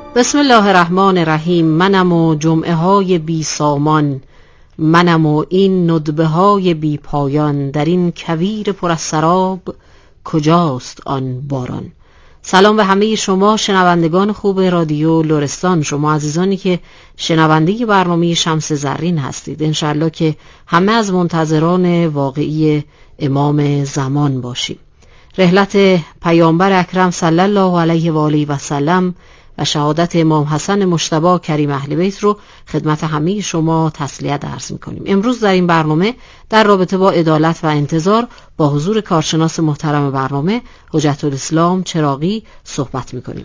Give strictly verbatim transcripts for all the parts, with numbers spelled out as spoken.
بسم الله الرحمن الرحیم. منم و جمعه های بی سامان، منم و این ندبه های بی پایان، در این کویر پر از سراب کجاست آن باران. سلام به همه شما شنوندگان خوب رادیو لرستان، شما عزیزانی که شنونده برنامه شمس زرین هستید. انشالله که همه از منتظران واقعی امام زمان باشیم. رحلت پیامبر اکرم صلی الله علیه و آله و سلم و شهادت امام حسن مجتبی کریم اهل بیت رو خدمت همه شما تسلیت عرض می‌کنیم. امروز در این برنامه در رابطه با عدالت و انتظار با حضور کارشناس محترم برنامه حجت الاسلام چراغی صحبت می‌کنیم.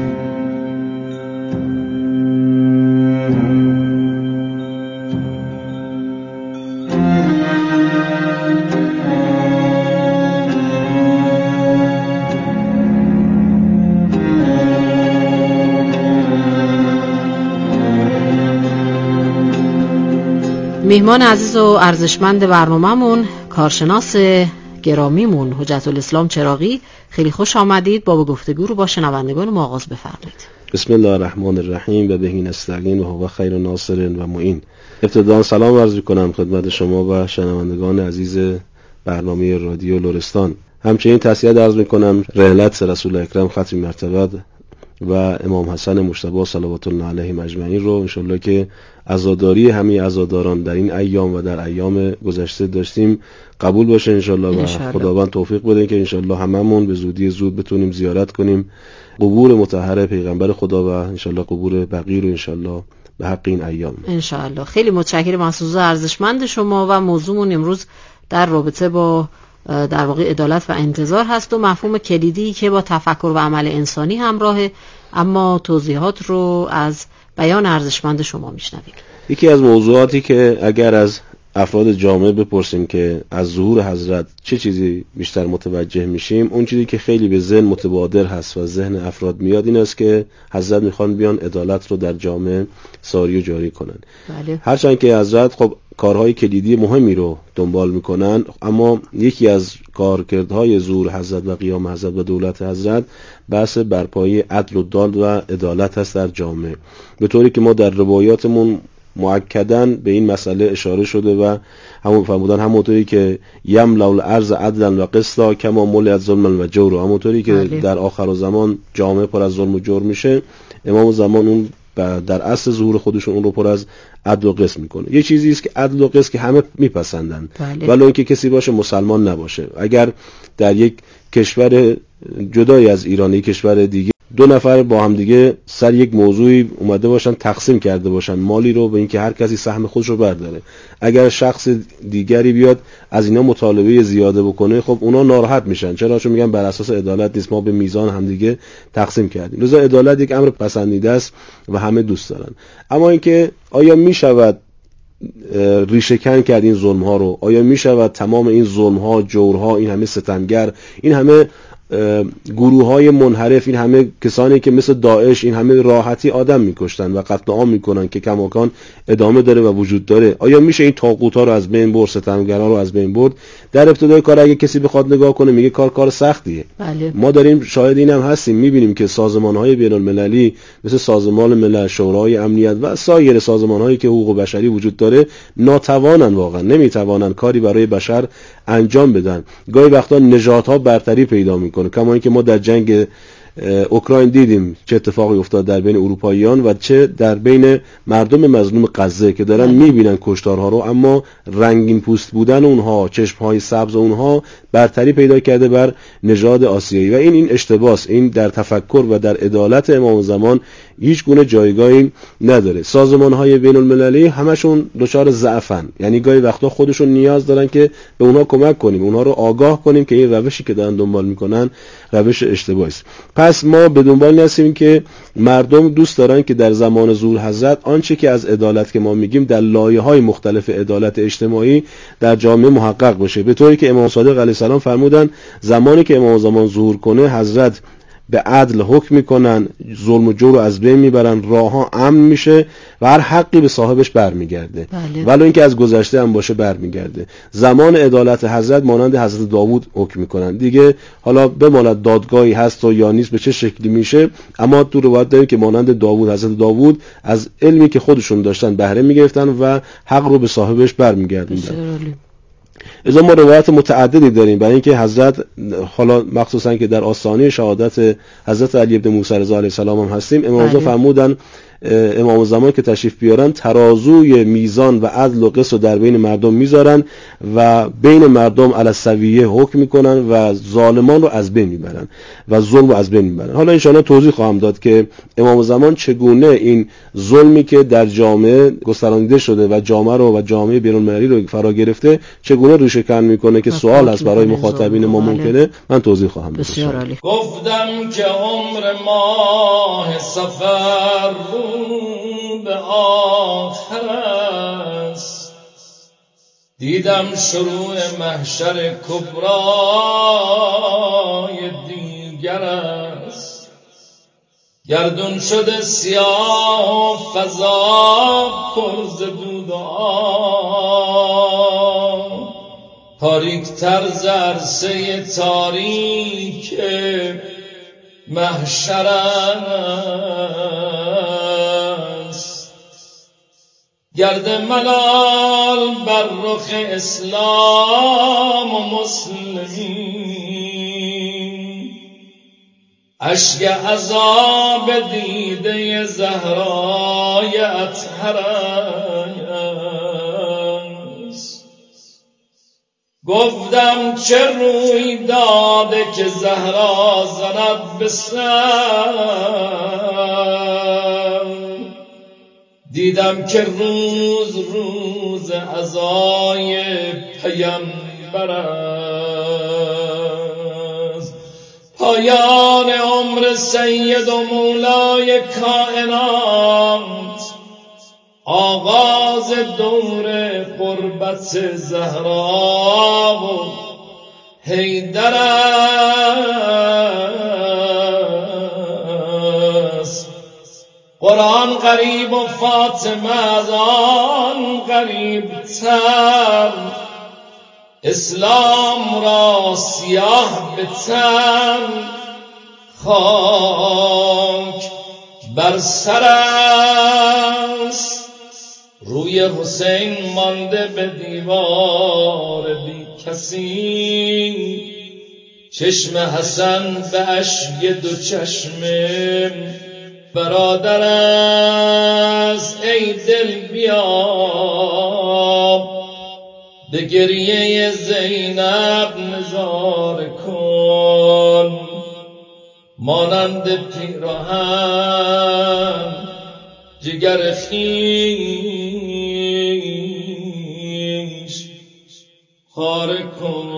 میهمان عزیز و ارزشمند برنامه‌مون، کارشناس گرامیمون حجت الاسلام چراغی، خیلی خوش آمدید. با گفتگو رو با شنوندگان ما آغاز بفرمایید. بسم الله الرحمن الرحیم و بهی نستعین و هو خیر ناصر و معین. ابتداً سلام عرض می‌کنم خدمت شما و شنوندگان عزیز برنامه رادیو لرستان. همچنین تسلیت عرض می‌کنم رحلت رسول اکرم ختم مرتبه و امام حسن مجتبی صلوات الله علیهم اجمعین رو انشالله که عزاداری همه عزاداران در این ایام و در ایام گذشته داشتیم قبول باشه انشالله و خداوند توفیق بده که انشالله هممون به زودی زود بتونیم زیارت کنیم قبور مطهر پیغمبر خدا و انشالله قبور بقیه رو انشالله به حق این ایام انشالله. خیلی متشکرم از حضور ارزشمند شما و موضوعمون امروز در رابطه با در واقع عدالت و انتظار هست و مفهوم کلیدی که با تفکر و عمل انسانی همراهه، اما توضیحات رو از بیان ارزشمند شما میشنویم. یکی از موضوعاتی که اگر از افراد جامعه بپرسیم که از ظهور حضرت چه چیزی بیشتر متوجه میشیم، اون چیزی که خیلی به ذهن متبادر هست و ذهن افراد میاد این است که حضرت میخوان بیان عدالت رو در جامعه ساری و جاری کنن. بله. هرچند که حضرت خب کارهای کلیدی مهمی رو دنبال میکنن، اما یکی از کارکردهای ظهور حضرت و قیام حضرت و دولت حضرت بحث برپایی عدل و داد و عدالت هست در جامعه، به طوری که ما در روایاتمون مؤکداً به این مسئله اشاره شده و همون فرمودن همونطوری که یملأ الارض عدلا و قسطا کما ملئت ظلما و جور، همونطوری که بله. در آخر زمان جامعه پر از ظلم و جور میشه، امام زمان اون در اصل ظهور خودشون اون رو پر از عدل و قسط میکنه. یه چیزی است که عدل و قسط که همه میپسندن، بله. ولی اینکه کسی باشه مسلمان نباشه. اگر در یک کشور جدای از ایران، یک کشور دیگه، دو نفر با هم دیگه سر یک موضوعی اومده باشن تقسیم کرده باشن مالی رو، به اینکه هر کسی سهم خودش رو برداره، اگر شخص دیگری بیاد از اینا مطالبه زیاده بکنه، خب اونا ناراحت میشن. چرا؟ چون میگن بر اساس عدالت نیست، ما به میزان هم دیگه تقسیم کردیم. لذا عدالت یک امر پسندیده است و همه دوست دارن. اما اینکه آیا میشود ریشه‌کن کرد این ظلم ها رو؟ آیا میشود تمام این ظلم ها، جور ها، این همه ستمگر، این همه گروه های منحرف، این همه کسانی که مثل داعش این همه راحتی آدم میکشتن و قتل عام میکنن که کماکان ادامه داره و وجود داره، آیا میشه این طاغوت ها رو از بین برد، ستمگران رو از بین برد؟ در ابتدای کار اگه کسی بخواد نگاه کنه میگه کار کار سختیه. بله. ما داریم شاهد اینم هستیم، میبینیم که سازمان های بین المللی مثل سازمان ملل، شورای امنیت و سایر سازمان هایی که حقوق بشری وجود داره ناتوانن، واقعا نمیتوانن کاری برای بشر انجام بدن. گاهی وقتا نژادها برتری پیدا میکنه، کما اینکه ما در جنگ اوکراین دیدیم چه اتفاقی افتاد در بین اروپاییان و چه در بین مردم مظلوم غزه که دارن میبینن کشتارها رو، اما رنگین پوست بودن اونها، چشمهای سبز اونها برتری پیدا کرده بر نژاد آسیایی و این این اشتباس. این در تفکر و در عدالت امام زمان هیچ گونه جایگاهی نداره. سازمان‌های بین المللی همشون دچار ضعفن، یعنی گاهی وقتا خودشون نیاز دارن که به اونها کمک کنیم، اونها رو آگاه کنیم که این روشی که دارن دنبال میکنن روش اشتباهی است. پس ما به دنبال هستیم که مردم دوست دارن که در زمان ظهور حضرت آنچه که از عدالت که ما میگیم در لایه‌های مختلف عدالت اجتماعی در جامعه محقق بشه، به طوری که امام صادق علیه السلام فرمودن زمانی که امام زمان ظهور کنه حضرت به عدل حکم میکنن، ظلم و جور رو از بین میبرن، راهها امن میشه و هر حقی به صاحبش برمیگرده. بله. ولو اینکه از گذشته هم باشه برمیگرده. زمان عدالت حضرت مانند حضرت داوود حکم میکنن دیگه. حالا بماند دادگاهی هست و یا نیست، به چه شکلی میشه، اما تو روایت داریم که مانند داوود، حضرت داوود از علمی که خودشون داشتن بهره میگرفتن و حق رو به صاحبش برمیگردوندن. ازا ما روایت متعددی داریم برای اینکه حضرت، حالا مخصوصا که در آستانه شهادت حضرت علی بن موسی رضا علیه السلام هم هستیم، امام رضا فرمودن امام زمان که تشریف بیارن ترازوی میزان و عدل و قسط در بین مردم میذارن و بین مردم علی السویه حکم میکنن و ظالمان رو از بین میبرن و ظلم رو از بین میبرن. حالا ان شاءالله توضیح خواهم داد که امام زمان چگونه این ظلمی که در جامعه گسترانیده شده و جامعه رو و جامعه بیرون‌محلی رو فرا گرفته چگونه ریشه‌کن میکنه که سوال هست برای مخاطبین ما ممکنه. من توضیح خواهم داد. بسیار عالی. گفتم که عمر ماه سفر رو به آخر است، دیدم شروع محشر کبرای دیگر است. گردون شده سیاه فضا پر ز دود و آب، تاریک تر ز عرصه تاریک محشر است. گرد ملال بر رخ اسلام و مسلمین، اشک عذاب دیده زهرای اطهر است. گفتم چه روی داده که زهرا زند به سر، دیدم که روز روز عزای پیمبر است. پایان عمر سید و مولای کائنات، آغاز دور قربت زهرا و حیدر است. قرآن غریب و فاطمه از آن غریب تر، اسلام را سیاه به تن خاک بر سر است. روی حسین مانده به دیوار بی کسی، چشم حسن به اشک دو چشم برادر است. ای دل بیا به گریه زینب نظاره کن، مانند پیراهن جگر خویش خاره کن.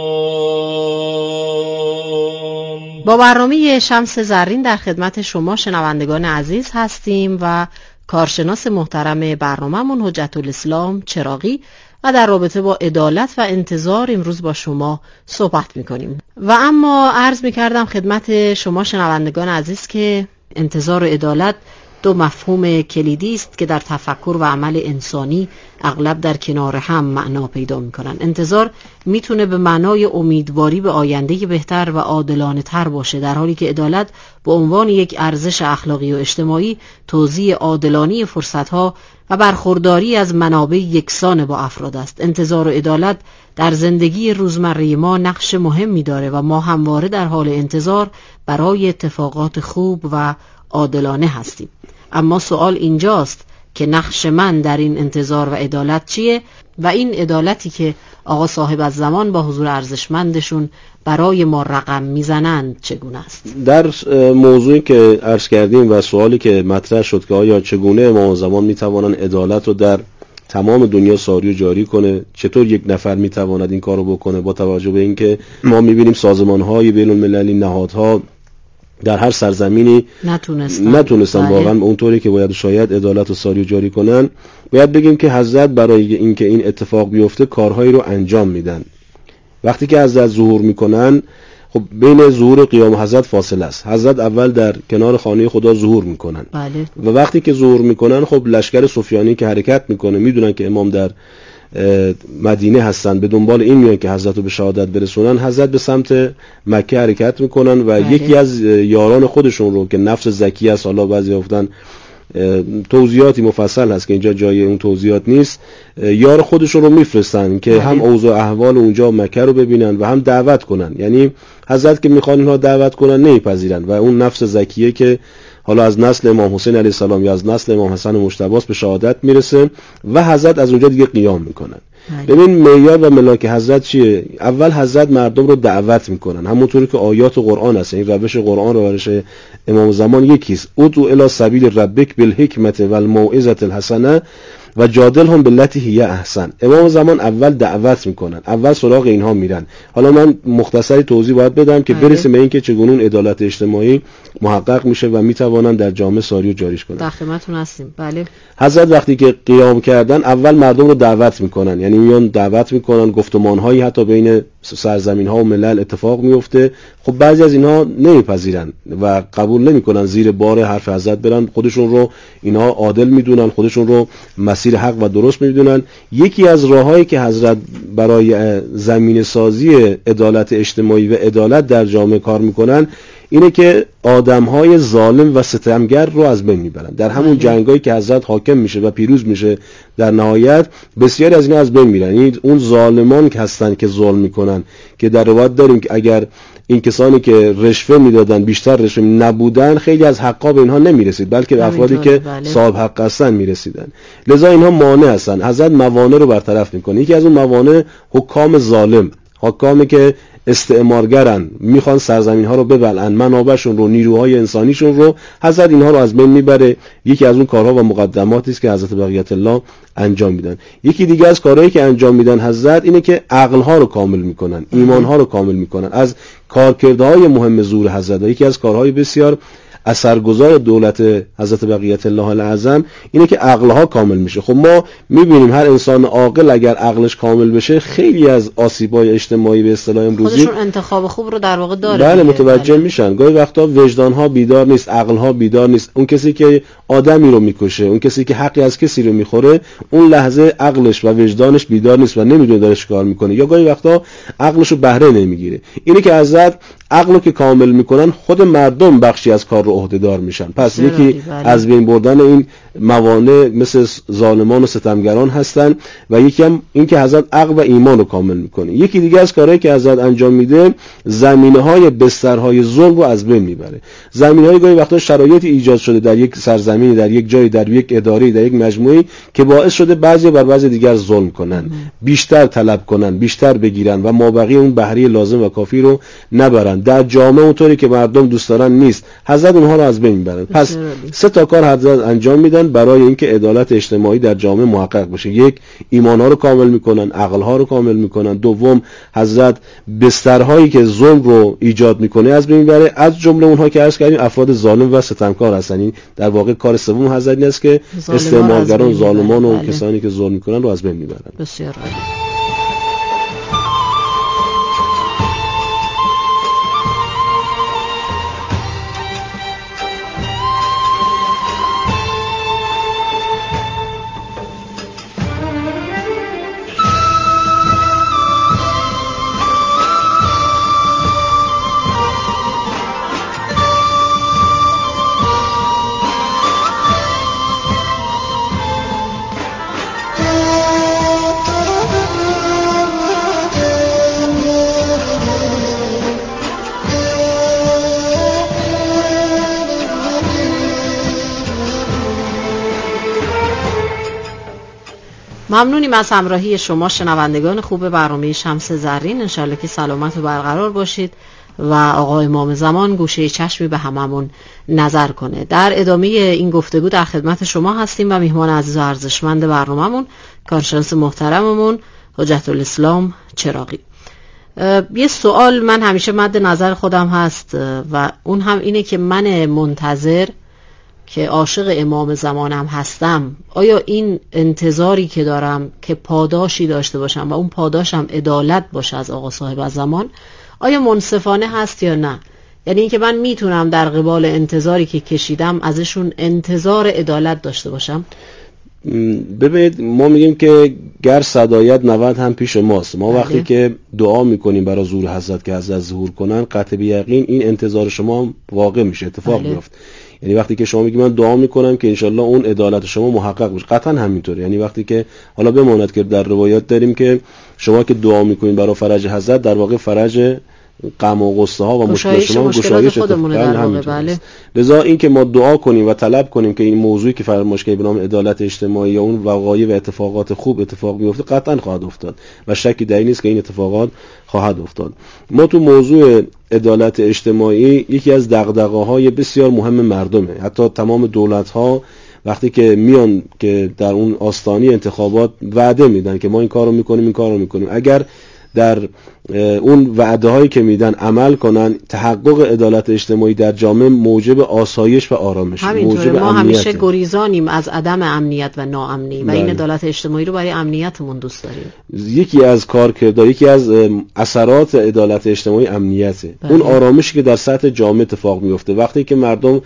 با برنامه شمس زرین در خدمت شما شنوندگان عزیز هستیم و کارشناس محترم برنامه‌مون حجت الاسلام چراغی و در رابطه با عدالت و انتظار امروز با شما صحبت می‌کنیم. و اما عرض می‌کردم خدمت شما شنوندگان عزیز که انتظار و عدالت دو مفهوم کلیدی است که در تفکر و عمل انسانی اغلب در کنار هم معنا پیدا می‌کنند. انتظار میتونه به معنای امیدواری به آینده بهتر و عادلانه تر باشه، در حالی که عدالت به عنوان یک ارزش اخلاقی و اجتماعی توزیع عادلانه فرصت‌ها و برخورداری از منابع یکسان با افراد است. انتظار و عدالت در زندگی روزمره ما نقش مهمی داره و ما همواره در حال انتظار برای اتفاقات خوب و عادلانه هستیم. اما سوال اینجاست که نقش من در این انتظار و عدالت چیه و این عدالتی که آقا صاحب از زمان با حضور ارزشمندشون برای ما رقم میزنند چگونه است؟ در موضوعی که عرض کردیم و سوالی که مطرح شد که آیا چگونه امام زمان میتوانند عدالت رو در تمام دنیا ساری و جاری کنه، چطور یک نفر میتواند این کارو بکنه، با توجه به اینکه ما میبینیم سازمان‌های بین‌المللی، نهادها در هر سرزمینی نتونستن, نتونستن واقعا اونطوری که باید شاید عدالت و ساری و جاری کنن. باید بگیم که حضرت برای اینکه این اتفاق بیفته کارهایی رو انجام میدن. وقتی که حضرت ظهور میکنن خب بین ظهور و قیام حضرت فاصله است. حضرت اول در کنار خانه خدا ظهور میکنن بله. و وقتی که ظهور میکنن خب لشکر سفیانی که حرکت میکنه میدونن که امام در مدینه هستن، به دنبال این میان که حضرت رو به شهادت برسونن. حضرت به سمت مکه حرکت میکنن و بله. یکی از یاران خودشون رو که نفس زکی است، حالا بعضی گفتن توضیحاتی مفصل هست که اینجا جای اون توضیحات نیست، یار خودشون رو میفرستن که بله. هم اوضاع احوال اونجا مکه رو ببینن و هم دعوت کنن. یعنی حضرت که میخوان اینها دعوت کنن نمیپذیرن و اون نفس زکیه که حالا از نسل امام حسین علیه السلام یا از نسل امام حسن مجتبی به شهادت میرسه و حضرت از اونجا دیگه قیام میکنن. ببین معیار و ملاک حضرت چیه؟ اول حضرت مردم رو دعوت میکنن، همونطوری که آیات قرآن هست. این روش قرآن و روش امام زمان یکیست. ادعو الی سبیل ربک بالحکمت والموعظة الحسنه و جادلهم بالتی هی احسن. امام زمان اول دعوت میکنن، اول سراغ اینها میرن. حالا من مختصری توضیح باید بدم که برسیم به این که چگونه عدالت اجتماعی محقق میشه و میتوانن در جامعه ساری و جاریش کنن. در خدمتتون هستیم. بله. حضرت وقتی که قیام کردن اول مردم رو دعوت میکنن، یعنی میان دعوت میکنن، گفتمانهایی حتی بین سرزمین ها و ملل اتفاق میفته. خب بعضی از اینها نمیپذیرن و قبول نمیکنن زیر بار حرف حضرت برن، خودشون رو اینها عادل میدونن، خودشون رو مسیر حق و درست میدونن. یکی از راههایی که حضرت برای زمین سازی عدالت اجتماعی و عدالت در جامعه کار میکنن اینه که آدم‌های ظالم و ستمگر رو از بین میبرن. در همون جنگایی که حضرت حاکم میشه و پیروز میشه در نهایت بسیاری از اینا از بین میرن. یعنی اون ظالمان که هستن که ظلم میکنن، که در روایت داریم که اگر این کسانی که رشوه میدادن بیشتر رشوه نبودن خیلی از حقا به اینها نمیرسید، بلکه به افرادی که بله. صاحب حق هستن میرسیدن. لذا اینها مانع هستن. حضرت موانع رو برطرف میکنه. یکی از اون موانع حکام ظالم، حکامی که استعمارگرن، میخوان سرزمین ها رو ببلعن، منابعشون رو، نیروهای انسانیشون رو. حضرت اینها رو از بین میبره. یکی از اون کارها و مقدماتی است که حضرت بقیت الله انجام میدن. یکی دیگه از کارهایی که انجام میدن حضرت اینه که عقل ها رو کامل میکنن، ایمان ها رو کامل میکنن. از کارکردهای مهم ظهور حضرت، یکی از کارهای بسیار اثرگذار دولت حضرت بقیت الله الاعظم اینه که عقلها کامل میشه. خب ما میبینیم هر انسان عاقل اگر عقلش کامل بشه خیلی از آسیب‌های اجتماعی به اصطلاح امروزی خودشون انتخاب خوب رو در واقع داره. بله متوجه بله. میشن. گاهی وقتا وجدانها بیدار نیست، عقلها بیدار نیست. اون کسی که آدمی رو میکشه، اون کسی که حقی از کسی رو میخوره، اون لحظه عقلش و وجدانش بیدار نیست و نمیدونه داره چیکار میکنه، یا گاهی وقتا عقلشو بهره نمیگیره. اینه که حضرت عقلو که کامل میکنن خود مردم بخشی از کار رو عهده‌دار میشن. پس یکی بله. از بین بردن این موانع مثل ظالمان و ستمگران هستن و یکی هم این که حضرت عقل و ایمان رو کامل میکنه. یکی دیگه از کارهایی که حضرت انجام میده زمینه‌های بسترهای ظلم رو از بین میبره. زمینه‌های گاهی وقتا شرایطی ایجاد شده در یک سرزمینی، در یک جایی، در یک اداره، در یک مجموعه‌ای که باعث شده بعضی بر بعضی دیگر ظلم کنن، مم. بیشتر طلب کنن، بیشتر بگیرن و مابقی اون بهره لازم و کافی رو نبرن. در جامعه اونطوری که مردم دوست دارن نیست، حضرت اونها رو از بین میبرن. پس سه تا کار حضرت انجام میدن برای اینکه عدالت اجتماعی در جامعه محقق بشه. یک، ایمانها رو کامل میکنن، عقلها رو کامل میکنن. دوم، حضرت بسترهایی که ظلم رو ایجاد میکنه از بین میبره. از جمله اونها که عرض کردیم افراد ظالم و ستمکار هستن. این در واقع کار سوم حضرت است که استعمارگران، ظالمان و بله. کسانی که ظلم میکنن رو از بین میبرن. بسیار عالی. ممنونیم از همراهی شما شنوندگان خوب برنامه شمس زرین. انشالله که سلامت و برقرار باشید و آقا امام زمان گوشه چشمی به هممون نظر کنه. در ادامه این گفتگو در خدمت شما هستیم و میهمان عزیز و ارزشمند برنامه‌مون کارشناس محترممون حجت الاسلام چراغی. یه سوال من همیشه مد نظر خودم هست و اون هم اینه که من منتظر که عاشق امام زمانم هستم، آیا این انتظاری که دارم که پاداشی داشته باشم و اون پاداشم عدالت باشه از آقا صاحب الزمان، آیا منصفانه هست یا نه؟ یعنی اینکه من میتونم در قبال انتظاری که کشیدم ازشون انتظار عدالت داشته باشم؟ ببینید ما میگیم که گر صدایت نود هم پیش ماست. ما بله. وقتی که دعا میکنیم برای ظهور حضرت که حضرت ظهور کنن، قطع به یقین این انتظار شما هم واقع میشه، اتفاق بله. میفته. یعنی وقتی که شما میگی من دعا میکنم که انشالله اون عدالت شما محقق بشه، قطعا همینطوره. یعنی وقتی که حالا بماند که در روایات داریم که شما که دعا میکنین برای فرج حضرت، در واقع فرج غم و غصه ها و مشکل شما گشایش خودمونه در واقع. بله. لذا این که ما دعا کنیم و طلب کنیم که این موضوعی که فرمایش که به نام عدالت اجتماعی یا اون وقایع و اتفاقات خوب اتفاق بیفته، قطعا خواهد افتاد و شکی در این نیست که این اتفاقات خواهد افتاد. ما تو موضوع عدالت اجتماعی یکی از دغدغه‌های بسیار مهم مردمه. حتی تمام دولت‌ها وقتی که میان که در اون آستانه انتخابات وعده میدن که ما این کارو میکنیم این کارو میکنیم، اگر در اون وعده هایی که میدن عمل کنن، تحقق عدالت اجتماعی در جامعه موجب آسایش و آرامش، همینطوره. ما امنیت. همیشه گریزانیم از عدم امنیت و ناامنی و بله. این عدالت اجتماعی رو برای امنیتمون دوست داریم. یکی از کارکردها، یکی از اثرات عدالت اجتماعی امنیته. بله. اون آرامشی که در سطح جامعه اتفاق میفته وقتی که مردم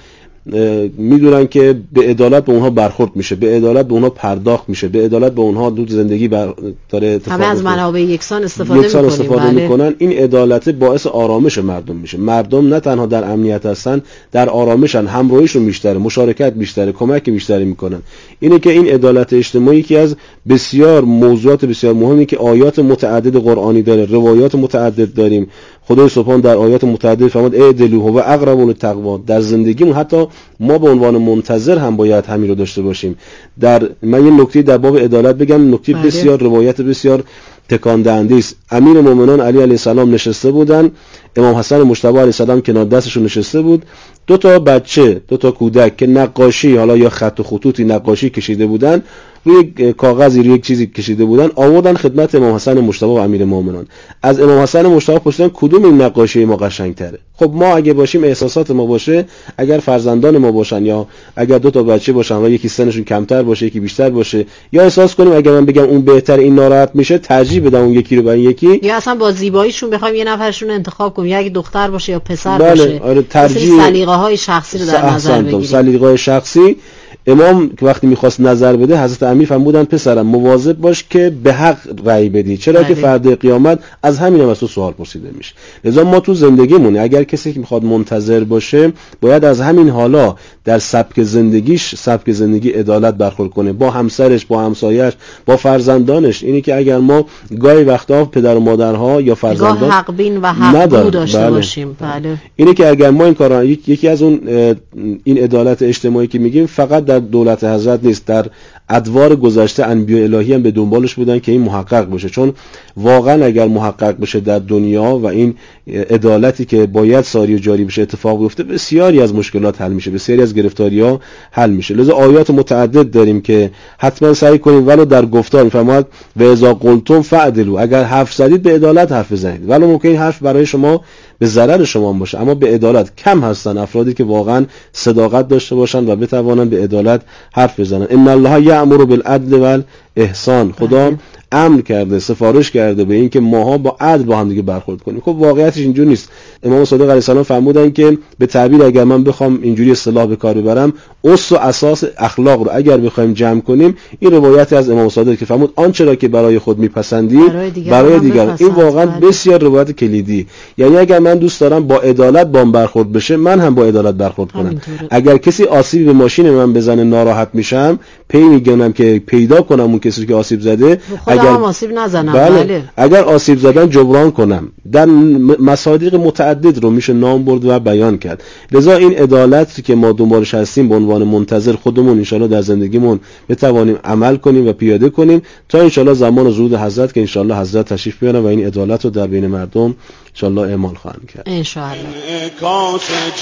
میدونن که به عدالت به اونها برخورد میشه، به عدالت به اونها پرداخت میشه، به عدالت به اونها دود زندگی بر داره اتفاق همه از منابع یکسان استفاده یکسان میکنیم. استفاده بله. میکنن. این عدالت باعث آرامش مردم میشه. مردم نه تنها در امنیت هستن، در آرامشن، همراهیشون بیشتره، مشارکت بیشتره، کمک بیشتری میکنن. اینه که این عدالت اجتماعی که از بسیار موضوعات بسیار مهمی که آیات متعدد قرآنی داره، روایات متعدد داریم. خدای سبحان در آیات متعدد فرمود اعدلوا هو اقرب للتقوا. در زندگیمون حتی ما به عنوان منتظر هم باید همین رو داشته باشیم. در من یه نکته در باب عدالت بگم، نکته بله. بسیار روایت بسیار تکان دهنده است. امیر مومنان علی علیه السلام نشسته بودن، امام حسن مجتبی علیه السلام کنار دستشون نشسته بود، دو تا بچه، دو تا کودک که نقاشی، حالا یا خط و خطوطی نقاشی کشیده بودن، روی کاغذی روی یک چیزی کشیده بودن، آوردن خدمت امام حسن مجتبی و امیر مومنان. از امام حسن مجتبی پرسیدن کدوم این نقاشی ما قشنگ‌تره؟ خب ما اگه باشیم، احساسات ما باشه، اگر فرزندان ما باشن یا اگر دو تا بچه باشن و یکی سنشون کمتر باشه یکی بیشتر باشه، یا احساس کنیم اگر من بگم اون بهتر این ناراحت میشه، ترجیح بدم اون یکی رو برای یکی، یا اصلا با زیباییشون بخوایم یه نفرشون انتخاب کنیم، یا اگه دختر باشه یا پسر بله. باشه. آره ترجیح سلیقه‌های شخصی رو در نظر بگیریم. سلیقه‌های شخصی. امام که وقتی میخواست نظر بده، حضرت امیر فرمودن پسرم مواظب باش که به حق رأی بدی، چرا بله. که فردا قیامت از همین هم از تو سوال پرسیده میشه. لذا ما تو زندگیمون اگر کسی که میخواد منتظر باشه، باید از همین حالا در سبک زندگیش، سبک زندگی عدالت برخورد کنه با همسرش، با همسایه‌اش، با فرزندانش. اینی که اگر ما گاهی وقتا پدر و مادرها یا فرزندان حق بین و حق دو داشته بله. باشیم. بله. اینی که اگر ما این کارا، یکی از اون این عدالت اجتماعی که میگیم فقط در دولت حضرت نیست، در ادوار گذشته انبیاء الهی هم به دنبالش بودن که این محقق بشه. چون واقعا اگر محقق بشه در دنیا و این عدالتی که باید ساری و جاری بشه اتفاق بیفته، بسیاری از مشکلات حل میشه، بسیاری از گرفتاری‌ها حل میشه. لذا آیات متعدد داریم که حتما سعی کنیم ولو در گفتار میفرماد و اذا قلتم فعدلوا، اگر حرف زدید به عدالت حرف بزنید. ولو ممکن این حرف برای شما به ضرر شما باشه، اما به عدالت. کم هستن افرادی که واقعا صداقت داشته باشن و بتوانن به عدالت حرف بزنن. ان الله یأمر بالعدل والاحسان. خدا امر کرده، سفارش کرده به این که ماها با عدل با هم دیگه برخورد کنیم. خب واقعیتش اینجوری نیست. امام صادق علیه السلام فرمودن که به تعبیر اگر من بخوام اینجوری اصطلاح به کار ببرم، اس و اساس اخلاق رو اگر بخوایم جمع کنیم، این روایت از امام صادق که فرمود آنچه را که برای خود میپسندی برای دیگر, برای دیگر. این واقعا بله. بسیار روایت کلیدی. یعنی اگر من دوست دارم با عدالت با من برخورد بشه، من هم با عدالت برخورد کنم. همینطوره. اگر کسی آسیب به ماشین من بزنه ناراحت میشم، پی میگم که پیدا کنم اون کسی که آسیب زده، اگر آسیب نزنم. بله. بله. اگر آسیب زدن جبران کنم. در مصادیق متعدد رو میشه نام برد و بیان کرد. لذا این عدالتی که ما دنبالش هستیم به عنوان منتظر، خودمون انشالله در زندگیمون بتوانیم عمل کنیم و پیاده کنیم تا انشالله زمان ظهور حضرت که انشالله حضرت تشریف بیارن و این عدالت رو در بین مردم انشالله اعمال خواهند کرد. انشالله. انعکاس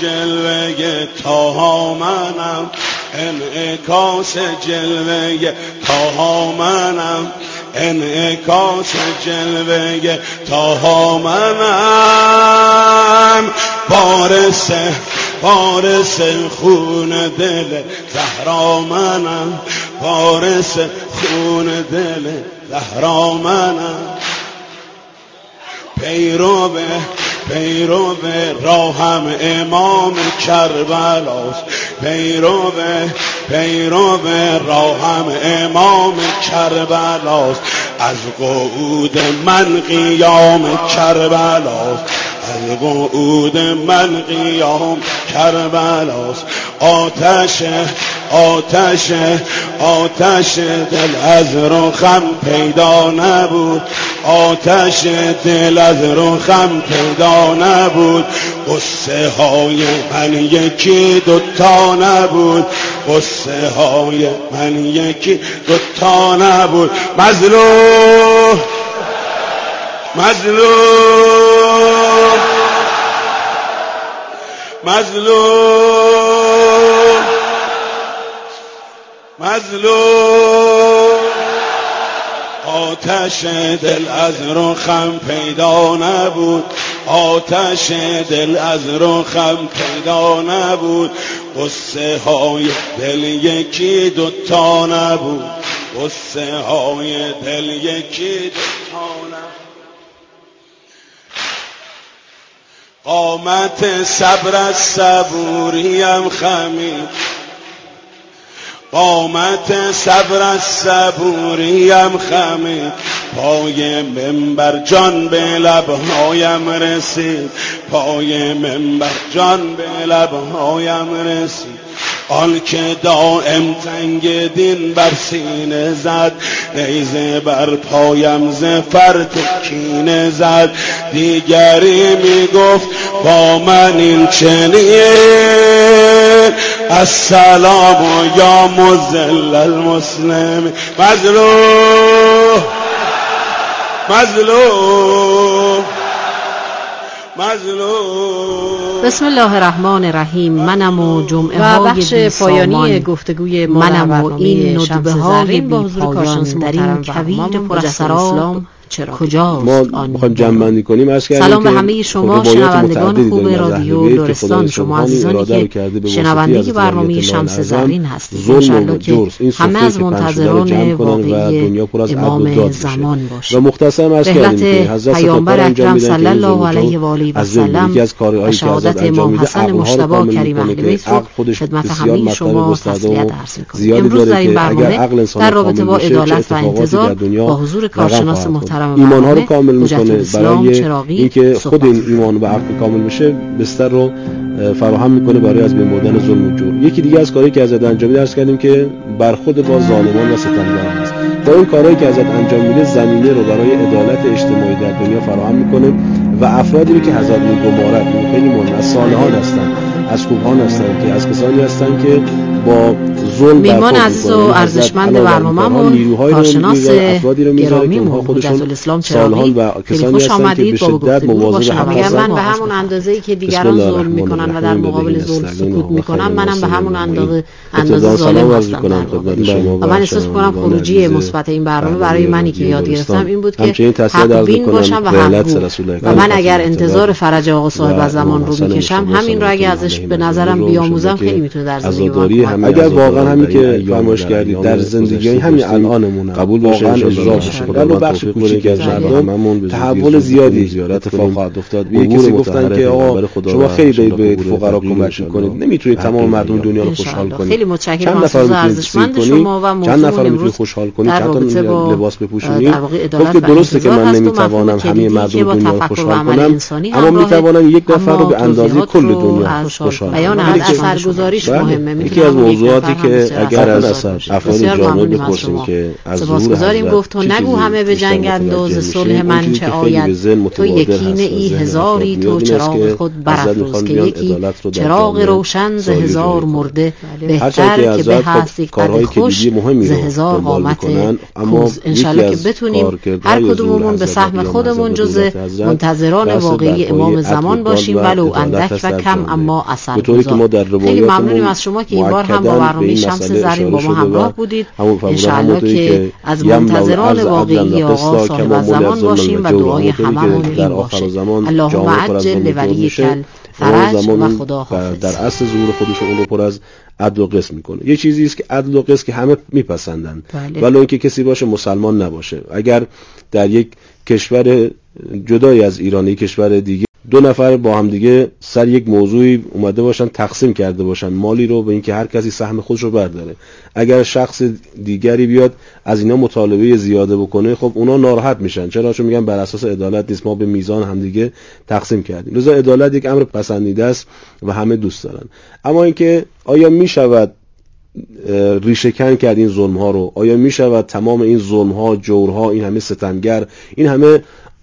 جلوه تاها منم، انعکاس جلوه تاها منم، انعکاس جلوه تاها منم، بارس بارس خون دل زهرا منم، بارس خون دل زهرا منم، پیرو پیرو راهم امام کربلاست، پیرو پیرو راهم امام کربلاست، از قعود من قیام کربلاست، از قعود من قیام کربلاست. آتش آتش آتش دل از رخم پیدا نبود، آتش دل از رخم پیدا نبود، قصه های من یکی دوتا نبود، قصه های من یکی دوتا نبود. مظلوم مظلوم مظلوم مظلوم، آتش دل از رخم پیدا نبود، آتش دل از رخم پیدا نبود، قصه های دل یکی دوتا نبود، قصه های دل یکی دوتا نبود. قامت صبر از صبوریم خمید، قامت صبر از صبوریم خمید، پای منبر جان به لبهایم رسید، پای منبر جان به لبهایم رسید. آن که دائم تنگ دین بر سینه زد، نیزه بر پایم ز فرط کینه زد. دیگری می گفت با من این چنین، السلام یا مذل المسلم. مظلوم مظلوم مظلوم. بسم الله الرحمن الرحیم. منم و جمعه های بخش بی پایانی سامان، گفتگوی ما منم و این ندبه های با بی حضور پایان کارشناس در این محترم کویر و پر از سراب کجاست ما آن میخوایم جمع بندی کنیم. عرض کردیم سلام به که همه شما روایات شنوندگان متعددی خوب داریم از رادیو اهل بیت که لرستان، خدای شما سبحانی عزیزانی اراده رو که کرده به واسطه شنونده حضرت برنامه الله شمس اعظم زرین هستید. ظلم انشالله و که جرس این همه سفره از که پنج شده رو جمع منتظران کنن و واقعی دنیا پر از عدل و امام داد بشه. زمان و باشید. مختصر عرض کردیم که رحلت حضرت پیامبر ستاره انجام اکرم میدن صلی که این الله علیه ظلم و آله و از جمله سلم یکی از کارهایی و که حضرت شهادت انجام امام میده حسن عقل‌ها رو مجتبی کامل کریم میکنه اهل که بیت رو عقل خودش خدمت بسیار همه مطلب شما گسترده تسلیت و عرض می‌کنیم. زیادی امروز در داره این که اگر برنامه عقل انسان در رابطه کامل با بشه چه عدالت و اتفاقاتی در انتظار دنیا با حضور رقم کارشناس خواهد خورد. محترم ایمانها رو برنامه کامل حجت میکنه الاسلام برای چراغی اینکه خود صحبت این ایمان و عقل کامل بشه بستر رو فراهم میکنه برای از بین بردن ظلم و جور. یکی دیگه از کارهایی که حضرت انجام میده عرض کردیم که برخورد با ظالمان و ستمگران است. با این کارهایی که حضرت انجام میده زمینه رو برای عدالت اجتماعی در دنیا فراهم میکنه و افرادی رو که حضرت میگمارد، این خیلی مهمه، از صالحان هستن، از خوبان هستن، که از کسانی هستن که با ظلم میمان برخورد عزیز و میکنن. ارزشمند برنامه‌مون کارشناس افرادی رو میذاره که اونها خودشون حجت الاسلام صالحان چراغی و خیلی کسانی خوش هستن که آمدید. به با شدت گفتگو با مواظب حق شنونده هستن. من به همون اندازه‌ای که دیگران ظلم میکنن و در مقابل ظلم سکوت میکنن، منم به همون اندازه اندازه ظالم هستم در مقابل شما. و من احساس میکنم خروجی مثبت این برنامه برای منی که یاد گرفتم این بود که حق بین باشم و حق‌گو. و من اگر انتظار فرج آقا صاحب زمان رو میکشم، همین رو اگه ازش به نظرم بیاموزم خیلی میتونه در زندگی من اگر واقعا همین که فرمایش کردید در زندگی همین الانمون قبول بشه اجرا بشه، ولو بخش کوچیکی از مردم تحول زیادی اتفاق خواهد افتاد. یه کسی گفتن که آقا شما خیلی به فقرا کمک میکنید، نمیتونید تمام مردم دنیا رو خوشحال کنید. خیلی متشکرم چند از نفر ارزشمند شما و چند نفر موضوع میتونید خوشحال کنید، چند تا لباس بپوشونید. خب که درسته که من نمیتوانم همه مردم دنیا رو خوشحال کنم، اما میتوانم یک نفر رو به اندازه کل دنیا خوشحال کنم. بیان اثرگذاریش مهمه. یکی از موضوعاتی که اگر از افراد جامعه بپرسیم که از سپاسگزاریم. گفت و نگو همه به جنگ انداز صلح من چه آید، تو یکینه ای هزاری، تو چراغ خود برافروز که یکی چراغ روشن ز هزار مرده، بهتر که به هست یک قد خوش ز هزار قامت کوز. انشالله که بتونیم هر کدوممون به سهم خودمون جز منتظران واقعی امام زمان باشیم، ولو اندک و کم اما اثرگذار. خیلی ممنونیم از شما که این بار هم با برنامه شمس زرین با ما همراه بودید. انشالله که از منتظران واقعی آقا صاحب زمان باشیم و دعای هممون این باشه. اللهم عجل لولیک الفرج و خدا حافظ. در اصل ظهور خودش اون رو پر از عدل و قسط میکنه. یه چیزی است که عدل و قسط که همه میپسندن، بله. ولو اینکه کسی باشه مسلمان نباشه. اگر در یک کشور جدای از ایران، یک کشور دیگه دو نفر با هم دیگه سر یک موضوعی اومده باشن تقسیم کرده باشن مالی رو، به اینکه هر کسی سهم خودش رو برداره. اگر شخص دیگری بیاد از اینا مطالبه زیاده بکنه، خب اونا ناراحت میشن. چرا؟ چون میگن بر اساس عدالت نیست، ما به میزان هم دیگه تقسیم کردیم. لذا عدالت یک امر پسندیده است و همه دوست دارن. اما اینکه آیا میشود ریشه کن کرد این ظلم ها رو؟ آیا میشود تمام این ظلم ها، جور ها، این همه ستمگر، این همه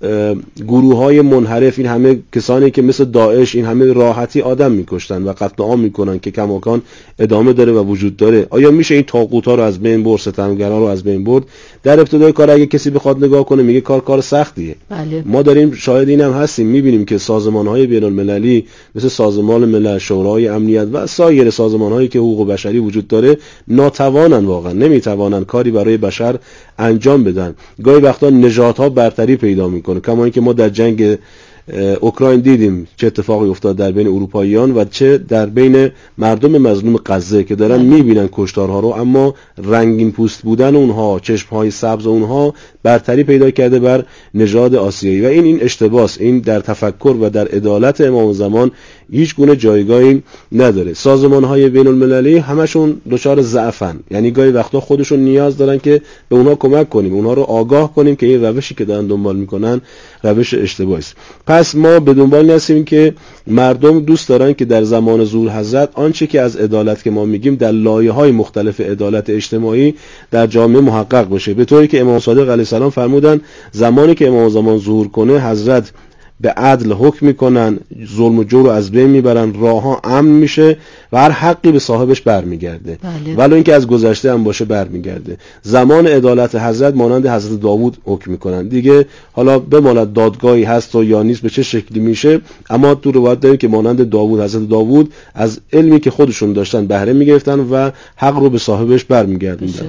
گروه های منحرف، این همه کسانی که مثل داعش این همه راحتی آدم میکشتن و قتل عام میکنن که کماکان ادامه داره و وجود داره، آیا میشه این طاغوت ها رو از بین برد، ستمگران رو از بین برد؟ در ابتدای کار اگه کسی بخواد نگاه کنه میگه کار کار سختیه. بله. ما داریم شاهد این هم هستیم، میبینیم که سازمان های بین المللی مثل سازمان ملل، شورای امنیت و سایر سازمان هایی که حقوق بشری وجود داره ناتوانن، واقعا نمیتوانن کاری برای بشر انجام بدن. گاهی وقتا نژادها برتری پیدا میکنه، کما اینکه ما در جنگ اوکراین دیدیم چه اتفاقی افتاد در بین اروپاییان و چه در بین مردم مظلوم غزه که دارن میبینن کشتارها رو، اما رنگین پوست بودن اونها، چشمهای سبز اونها برتری پیدا کرده بر نژاد آسیایی و این این اشتباس. این در تفکر و در عدالت امام زمان هیچ گونه جایگاهی نداره. سازمان‌های بین‌المللی همشون دچار ضعفن، یعنی گاهی وقتا خودشون نیاز دارن که به اونها کمک کنیم، اونها رو آگاه کنیم که این روشی که دارن دنبال میکنن روش اشتباهی است. پس ما به دنبال هستیم که مردم دوست دارن که در زمان ظهور حضرت آنچه که از عدالت که ما میگیم در لایه‌های مختلف عدالت اجتماعی در جامعه محقق بشه، به طوری که امام صادق علیه السلام فرمودن زمانی که امام زمان ظهور کنه حضرت به عدل حکم میکنن، ظلم و جور رو از بین میبرن، راهها امن میشه و هر حقی به صاحبش برمیگرده، بله. ولو اینکه از گذشته هم باشه برمیگرده. زمان عدالت حضرت مانند حضرت داوود حکم میکنن دیگه. حالا بماند دادگاهی هست و یا نیست، به چه شکلی میشه، اما تو روایت داریم که مانند داوود، حضرت داوود از علمی که خودشون داشتن بهره میگرفتن و حق رو به صاحبش برمیگردوندن.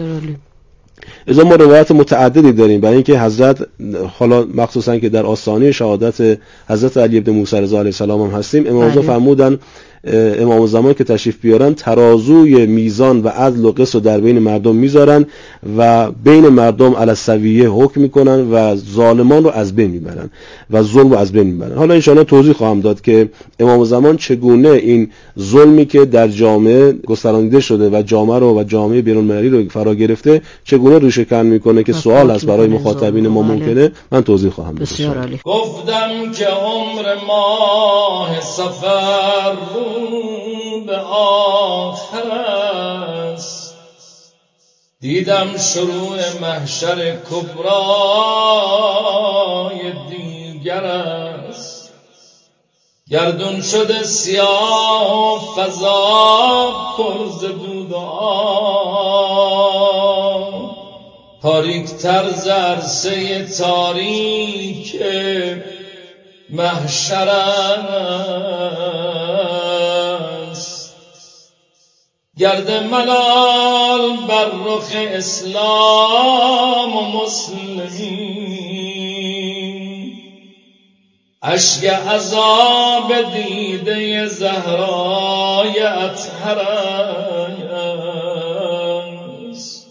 ازا ما روایت متعددی داریم برای اینکه حضرت، حالا مخصوصا که در آستانه شهادت حضرت علی بن موسی رضا علیه السلام هم هستیم، امام زمان فرمودن امام زمان که تشریف بیارن ترازوی میزان و عدل و قسط رو در بین مردم میذارن و بین مردم علی السویه حکم میکنن و ظالمان رو از بین میبرن و ظلم رو از بین میبرن. حالا ان شاءالله توضیح خواهم داد که امام زمان چگونه این ظلمی که در جامعه گسترانیده شده و جامعه رو و جامعه بین المللی رو فرا گرفته چگونه ریشه کن میکنه که سوال هست برای مخاطبین ما ممکنه. من توضیح خواهم داد. گفتم که عمر ماه سفر رو به آخر است، دیدم شروع محشر کبرای دیگر است. گردون شده سیاه و فضا پر ز دود و آب، تاریک تر ز عرصه تاریک محشر است. گرد ملال بر رخ اسلام و مسلمین، اشک عذاب دیده زهرای اطهر است.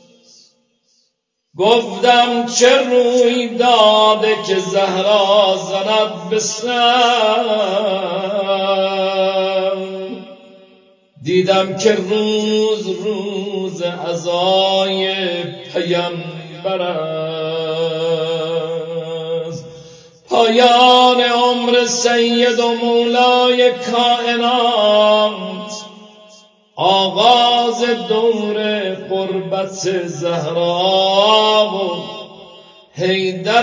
گفتم چه روی داده که زهرا زند به سر، دیدم که روز روز عزای پیمبر است. پایان عمر سید و مولای کائنات، آغاز دور قربت زهرا و حیدر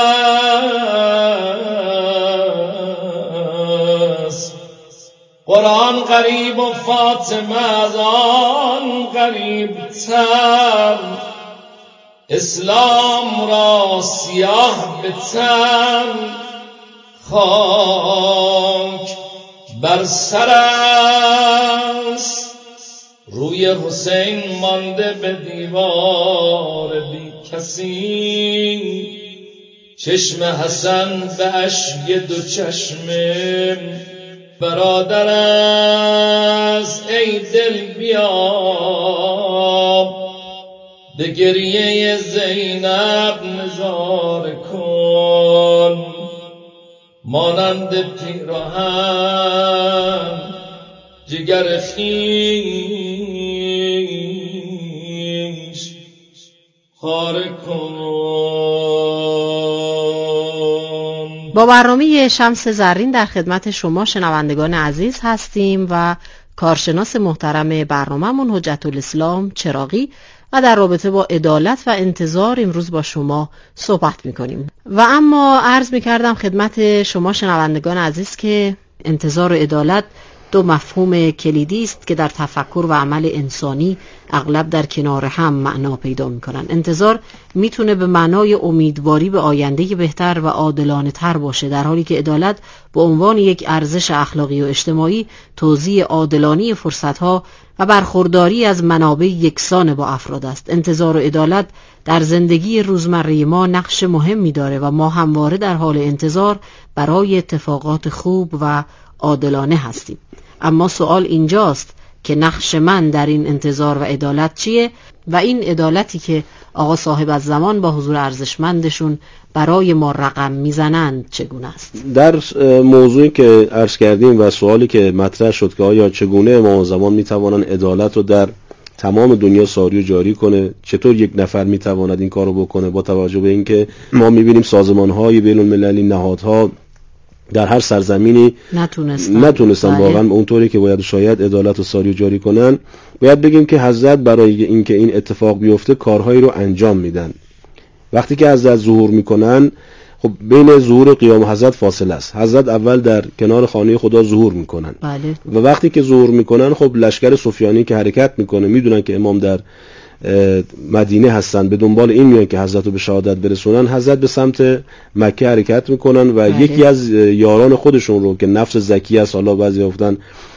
است. قرآن غریب و فاطمه از آن غریب تر، اسلام را سیاه به تن خاک بر سر است. روی حسین مانده به دیوار بی کسی، چشم حسن به اشک دو چشم برادر است. ای دل بیا به گریه زینب نظاره کن، مانند پیراهن جگر خویش خاره کن. با برنامه شمس زرین در خدمت شما شنوندگان عزیز هستیم و کارشناس محترم برنامه‌مون حجت الاسلام چراغی و در رابطه با عدالت و انتظار امروز با شما صحبت می‌کنیم. و اما عرض می‌کردم خدمت شما شنوندگان عزیز که انتظار و عدالت دو مفهوم کلیدی است که در تفکر و عمل انسانی اغلب در کنار هم معنا پیدا می‌کنند. انتظار میتونه به معنای امیدواری به آینده بهتر و عادلانه تر باشه، در حالی که عدالت به عنوان یک ارزش اخلاقی و اجتماعی توزیع عادلانه فرصت‌ها و برخورداری از منابع یکسان با افراد است. انتظار و عدالت در زندگی روزمره ما نقش مهمی داره و ما همواره در حال انتظار برای اتفاقات خوب و عادلانه هستیم. اما سوال اینجاست که نقش من در این انتظار و عدالت چیه و این عدالتی که آقا صاحب الزمان با حضور ارزشمندشون برای ما رقم میزنند چگونه است؟ در موضوعی که عرض کردیم و سوالی که مطرح شد که آیا چگونه امام زمان میتوانند عدالت رو در تمام دنیا ساری و جاری کنه، چطور یک نفر میتواند این کارو بکنه، با توجه به اینکه ما میبینیم سازمان‌های بین‌المللی، نهادها در هر سرزمینی نتونستن, نتونستن واقعا اونطوری که باید شاید عدالت و ساری و جاری کنن. باید بگیم که حضرت برای اینکه این اتفاق بیفته کارهایی رو انجام میدن. وقتی که حضرت ظهور میکنن، خب بین ظهور و قیام حضرت فاصله است. حضرت اول در کنار خانه خدا ظهور میکنن بله. و وقتی که ظهور میکنن خب لشکر سفیانی که حرکت میکنه، میدونن که امام در مدینه هستن، به دنبال این میان که حضرت رو به شهادت برسونن. حضرت به سمت مکه حرکت میکنن و بله. یکی از یاران خودشون رو که نفس زکی است، حالا بعضی گفتن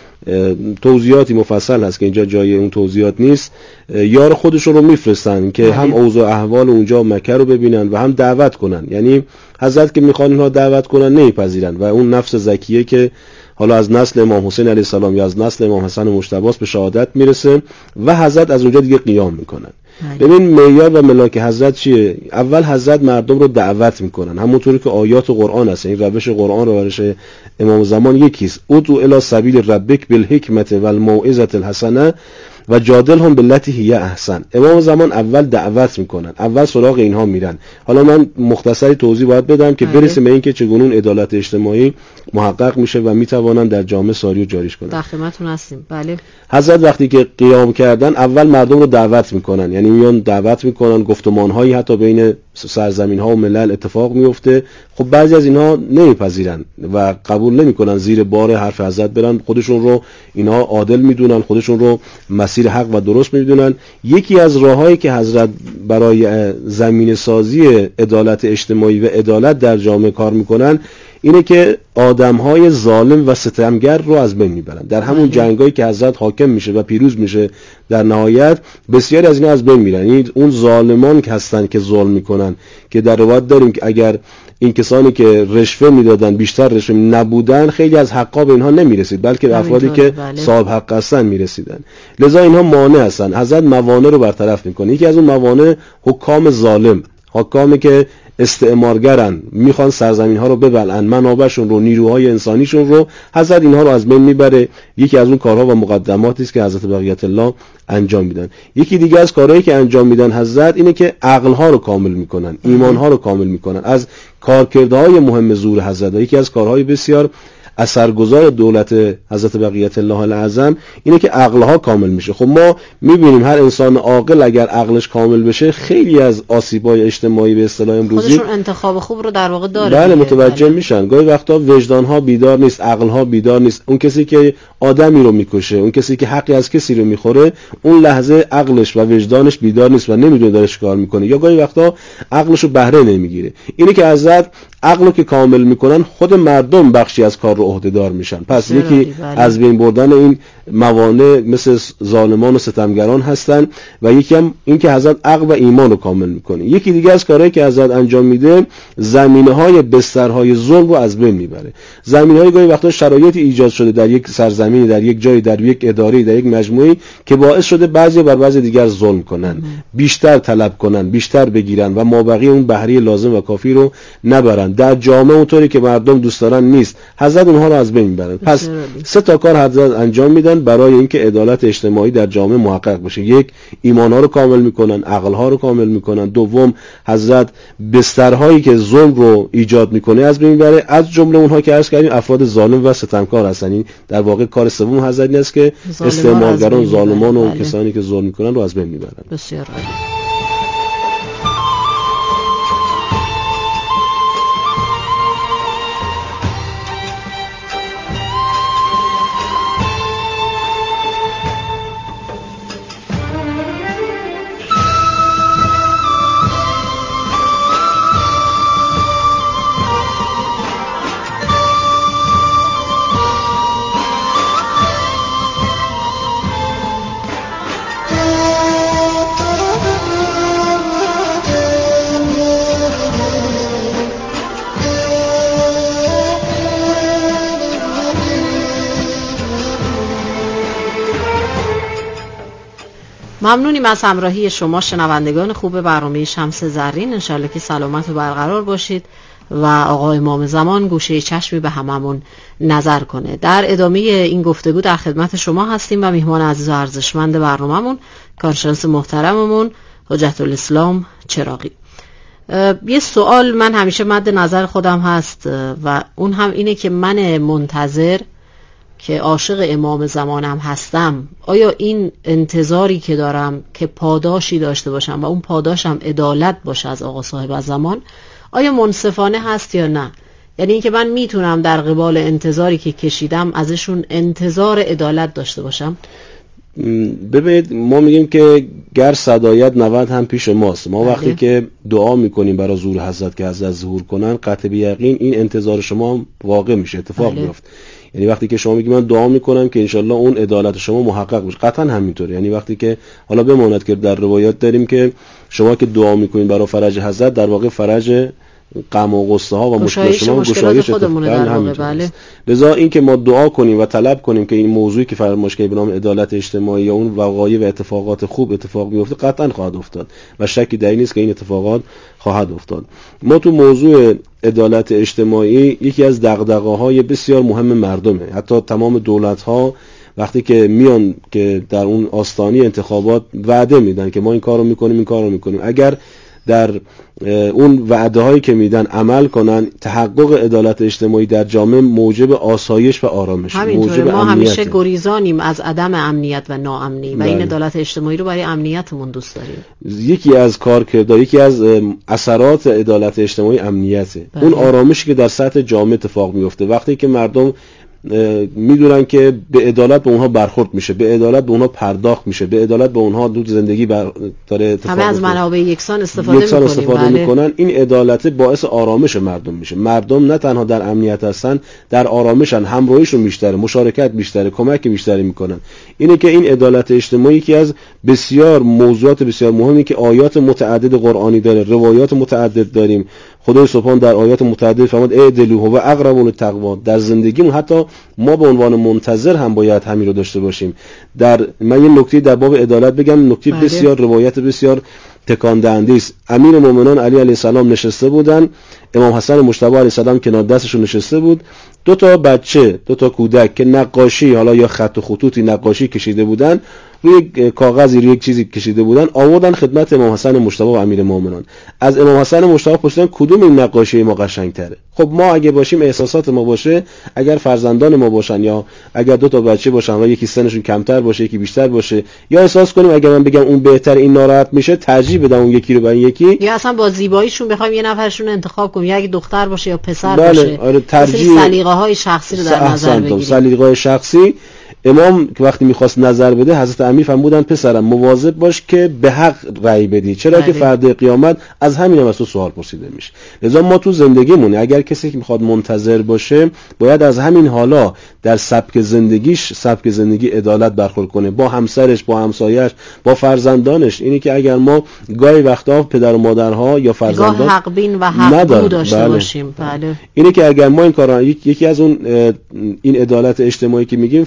توضیحاتی مفصل هست که اینجا جای اون توضیحات نیست، یار خودشون رو میفرستن که بله. هم اوضاع احوال اونجا مکه رو ببینن و هم دعوت کنن. یعنی حضرت که میخوان اینها دعوت کنن نمیپذیرن و اون نفس زکیه که حالا از نسل امام حسین علیه السلام یا از نسل امام حسن مجتبی به شهادت میرسه و حضرت از اونجا دیگه قیام میکنن. ببین معیار و ملاک حضرت چیه؟ اول حضرت مردم رو دعوت میکنن، همونطوری که آیات قرآن هست. این روش قرآن و روش امام زمان یکیست. ادعو الی سبیل ربک بالحکمت والموعظة الحسنه و جادلهم بالتی هی احسن. امام زمان اول دعوت میکنن، اول سراغ اینها میرن. حالا من مختصری توضیح باید بدم که برسیم به این که چگونه اون عدالت اجتماعی محقق میشه و میتوانن در جامعه ساری و جاریش کنن. در خدمتتون هستیم. بله. حضرت وقتی که قیام کردن اول مردم رو دعوت میکنن، یعنی میان دعوت میکنن، گفتمانهایی حتی بین سرزمین ها و ملل اتفاق میفته. خب بعضی از اینها نمیپذیرن و قبول نمیکنن زیر بار حرف حضرت برن، خودشون رو اینها عادل میدونن، خودشون رو مسیر حق و درست میدونن. یکی از راههایی که حضرت برای زمین سازی عدالت اجتماعی و عدالت در جامعه کار میکنن اینه که آدمهای ظالم و ستمگر رو از بین میبرن. در همون جنگایی که حضرت حاکم میشه و پیروز میشه در نهایت بسیاری از اینا از بین میرن. یعنی اون ظالمان که هستن که ظلم میکنن، که در روایت داریم که اگر این کسانی که رشوه میدادن بیشتر رشوه نبودن خیلی از حقا به اینها نمیرسید، بلکه به افرادی که بله. صاحب حق هستن میرسیدن. لذا اینها مانع هستن. حضرت موانع رو برطرف میکنه. یکی از اون موانع حکام ظالم، حکامی که استعمارگرن، میخوان سرزمین ها رو ببلعن، منابعشون رو، نیروهای انسانیشون رو. حضرت اینها رو از بین میبره. یکی از اون کارها و مقدماتی است که حضرت بقیت الله انجام میدن. یکی دیگه از کارهایی که انجام میدن حضرت اینه که عقل ها رو کامل میکنن، ایمان ها رو کامل میکنن. از کارکردهای مهم ظهور حضرت، یکی از کارهای بسیار اثرگذار دولت حضرت بقیت الله الاعظم اینه که عقلها کامل میشه. خب ما میبینیم هر انسان عاقل اگر عقلش کامل بشه خیلی از آسیب‌های اجتماعی به اصطلاح امروزی خودشون انتخاب خوب رو در واقع داره. بله متوجه بله. میشن. گاهی وقتا وجدانها بیدار نیست، عقلها بیدار نیست. اون کسی که آدمی رو میکشه، اون کسی که حقی از کسی رو میخوره، اون لحظه عقلش و وجدانش بیدار نیست و نمیدونه داره چیکار میکنه، یا گاهی وقتا عقلش رو بهره نمیگیره. اینه که حضرت عقل رو که کامل میکنن خود مردم بخشی از کار رو عهدهدار میشن. پس یکی بله. از بین بردن این موانع مثل ظالمان و ستمگران هستن و یکی هم این که حضرت عقل و ایمان رو کامل میکنه. یکی دیگه از کارهایی که حضرت انجام میده زمینه‌های بسترهای ظلم رو از بین میبره. زمینه‌های گاهی وقتا شرایطی ایجاد شده در یک سرزمینی، در یک جایی، در یک اداره، در یک مجموعه‌ای که باعث شده بعضی بر بعضی دیگر ظلم کنن، ام. بیشتر طلب کنن، بیشتر بگیرن و مابقی اون بهره لازم و کافی رو نبرن. در جامعه اونطوری که مردم دوست دارن نیست، حضرت اونها رو از بین میبرن. پس سه تا کار حضرت انجام میدن برای اینکه عدالت اجتماعی در جامعه محقق بشه. یک، ایمانها رو کامل میکنن، عقلها رو کامل میکنن. دوم، حضرت بسترهایی که ظلم رو ایجاد میکنه از بین میبره، از جمله اونها که عرض کردیم افراد ظالم و ستمکار هستن. این در واقع کار سوم حضرت این است که استعمارگران، ظالمان و کسانی که ظلم میکنن رو از بین میبرن. بسیار عالی. ممنونیم از همراهی شما شنوندگان خوب برنامه شمس زرین. انشالله که سلامت و برقرار باشید و آقا امام زمان گوشه چشمی به هممون نظر کنه. در ادامه این گفتگو در خدمت شما هستیم و میهمان عزیز و ارزشمند برنامه‌مون کارشناس محترممون حجت الاسلام چراغی. یه سوال من همیشه مد نظر خودم هست و اون هم اینه که من منتظر که عاشق امام زمانم هستم، آیا این انتظاری که دارم که پاداشی داشته باشم و اون پاداشم عدالت باشه از آقا صاحب زمان، آیا منصفانه هست یا نه؟ یعنی اینکه من میتونم در قبال انتظاری که کشیدم ازشون انتظار عدالت داشته باشم؟ ببینید، ما میگیم که گر صدایت نود هم پیش ماست. ما بله. وقتی که دعا میکنیم برای ظهور حضرت که حضرت ظهور کنن، قطع به یقین این انتظار شما واقع میشه، اتفاق بله. میفته. یعنی وقتی که شما میگی من دعا میکنم که انشالله اون عدالت شما محقق بشه، قطعا همینطوره. یعنی وقتی که حالا بماند که در روایات داریم که شما که دعا میکنید برای فرج حضرت، در واقع فرج غم و غصه ها و مشکل شما گشایش خودمونه در واقع. بله. لذا این که ما دعا کنیم و طلب کنیم که این موضوعی که فرمایش که به نام عدالت اجتماعی یا اون وقایع و اتفاقات خوب اتفاق بیفته، قطعا خواهد افتاد و شکی در این نیست که این اتفاقات خواهد افتاد. ما تو موضوع عدالت اجتماعی یکی از دغدغه‌های بسیار مهم مردمه. حتی تمام دولت‌ها وقتی که میان که در اون آستانه انتخابات وعده میدن که ما این کارو میکنیم این کارو میکنیم، اگر در اون وعده هایی که میدن عمل کنن، تحقق عدالت اجتماعی در جامعه موجب آسایش و آرامش، همینطوره. موجب ما امنیت. همیشه گریزانیم از عدم امنیت و ناامنی و بله. این عدالت اجتماعی رو برای امنیتمون دوست داریم. یکی از کارکردها، یکی از اثرات عدالت اجتماعی امنیته. بله. اون آرامشی که در سطح جامعه اتفاق میفته وقتی که مردم میدونن که به عدالت به اونها برخورد میشه، به عدالت به اونها پرداخت میشه، به عدالت به اونها دو زندگی بر داره اتفاق همه از منابع یکسان استفاده یکسان میکنیم. استفاده بله. میکنن. این عدالت باعث آرامش مردم میشه. مردم نه تنها در امنیت هستن، در آرامشن، همراهیشون بیشتره، مشارکت بیشتره، کمک بیشتری میکنن. اینه که این عدالت اجتماعی یکی از بسیار موضوعات بسیار مهمی که آیات متعدد قرآنی داره، روایات متعدد داریم. خدای سبحان در آیات متعدد فرمود اعدلوا و اقربوا للتقوی. در زندگیمون حتی ما به عنوان منتظر هم باید همین رو داشته باشیم. در من یه نکته در باب عدالت بگم، نکته بسیار روایت بسیار تکان دهنده است. امیر مومنان علی علیه السلام نشسته بودن، امام حسن مجتبی علیه السلام کنار دستشون نشسته بود، دو تا بچه، دو تا کودک که نقاشی حالا یا خط و خطوطی نقاشی کشیده بودن، روی کاغذی روی یک چیزی کشیده بودن، آوردن خدمت امام حسن مجتبی و امیر مومنان. از امام حسن مجتبی پرسیدن کدوم این نقاشی ما قشنگ‌تره؟ خب ما اگه باشیم، احساسات ما باشه، اگر فرزندان ما باشن یا اگر دو تا بچه باشن و یکی سنشون کمتر باشه یکی بیشتر باشه، یا احساس کنیم اگر من بگم اون بهتر این ناراحت میشه، ترجیح بدم اون یکی رو به این یکی، یا اصلا با زیباییشون بخوایم یه نفرشون انتخاب کنیم، یا اگه دختر باشه یا پسر بله. باشه. آره، ترجیح سلیقه‌های شخصی رو در نظر بگیریم. سلیقه‌های شخصی. امام که وقتی میخواست نظر بده، حضرت امیر فرمودن پسرم مواظب باش که به حق رأی بدی، چرا که فردا قیامت از همین هم از تو سوال پرسیده میشه. لذا ما تو زندگیمون اگر کسی که میخواد منتظر باشه، باید از همین حالا در سبک زندگیش، سبک زندگی عدالت برخورد کنه با همسرش، با همسایه‌اش، با فرزندانش. اینی که اگر ما گاهی وقتا پدر و مادرها یا فرزندان گاه حق بین و حق داشته بله. باشیم. بله. اینی که اگر ما این کارا، یکی از اون این عدالت اجتماعی که میگیم فقط در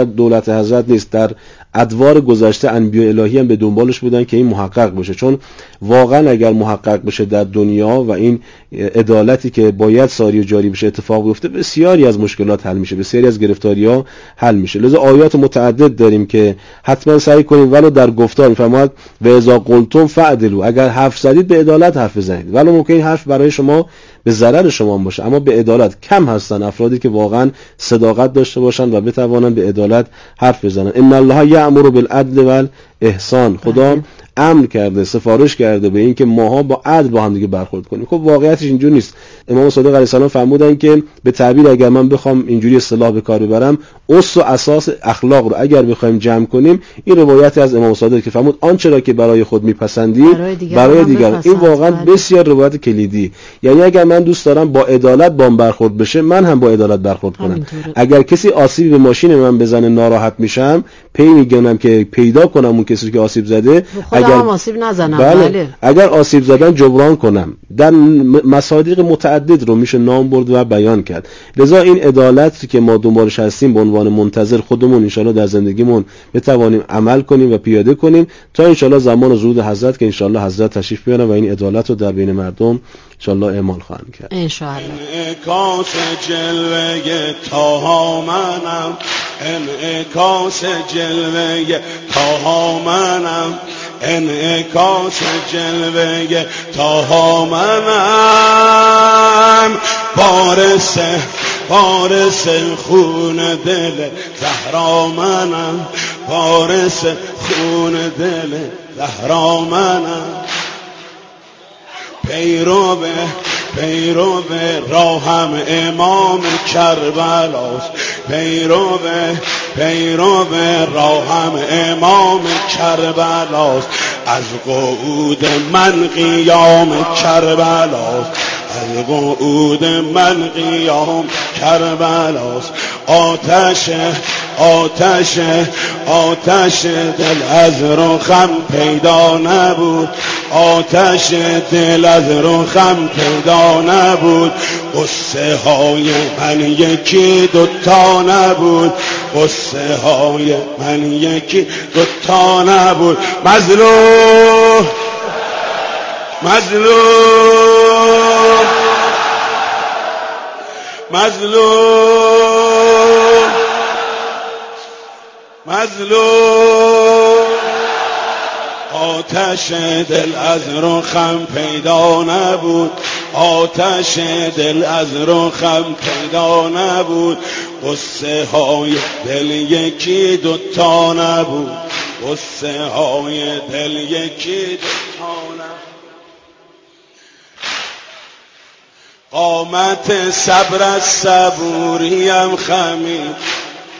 در دولت حضرت نیست، در ادوار گذشته انبیاء الهی هم به دنبالش بودن که این محقق بشه، چون واقعا اگر محقق بشه در دنیا و این عدالتی که باید ساری و جاری بشه اتفاق بیفته، بسیاری از مشکلات حل میشه، بسیاری از گرفتاری‌ها حل میشه. لذا آیات متعدد داریم که حتما سعی کنید ولو در گفتار میفرماید و اذا قلتم فعدلوا، اگر حرف زدید به عدالت حرف بزنید، ولو ممکن این حرف برای شما به ضرر شما باشه، اما به عدالت. کم هستن افرادی که واقعا صداقت داشته باشن و بتوانن به عدالت حرف بزنن. ان الله یأمر بالعدل والاحسان، خدا امر کرده، سفارش کرده به این که ماها با عدل با هم دیگه برخورد کنیم. خب واقعیتش اینجوری نیست. امام صادق علیه السلام فرمودن که به تعبیر اگر من بخوام اینجوری اصطلاح به کار ببرم، اس و اساس اخلاق رو اگر بخوایم جمع کنیم، این روایتی از امام صادق که فرمود آنچه را که برای خود میپسندید برای دیگر, برای دیگر. این واقعا بسیار روایت کلیدی. یعنی اگر من دوست دارم با عدالت بام برخورد بشه، من هم با عدالت برخورد کنم. اگر کسی آسیب به ماشین من بزنه ناراحت میشم، پی میگنم که پیدا کنم اون کسی که آسیب زده، اگر آسیب نزنم. بله. بله. اگر آسیب زدن جبران کنم. در مصادیق متعدد رو میشه نام برد و بیان کرد. لذا این عدالت که ما دنبالش هستیم به عنوان منتظر خودمون انشالله در زندگیمون بتوانیم عمل کنیم و پیاده کنیم تا انشالله زمان ظهور حضرت که انشالله حضرت تشریف بیارن و این عدالت رو در بین مردم انشالله اعمال خواهند کرد. انشالله. انعکاس جلوه تاها منم، انعکاس جلوه تاها منم، انعکاس جلوه تاها منم، بارس بارس خون دل زهرا منم، بارس خون دل زهرا منم، پیرو به پیرو به راهم امام کربلاست، پیرو به پیرو به راهم امام کربلاست، از قعود من قیام کربلاست، از قعود من قیام کربلاست، آتش آتش آتش دل از رخم پیدا نبود، آتش دل از رخم پیدا نبود، قصه های من یکی دوتا نبود، قصه های من یکی دوتا نبود، مظلوم مظلوم مظلوم مظلوم، آتش دل از رخم پیدا نبود، آتش دل از رخم پیدا نبود، قصه های دل یکی دوتا نبود، قصه های دل یکی دوتا نبود، قامت صبر از صبوریم خمید،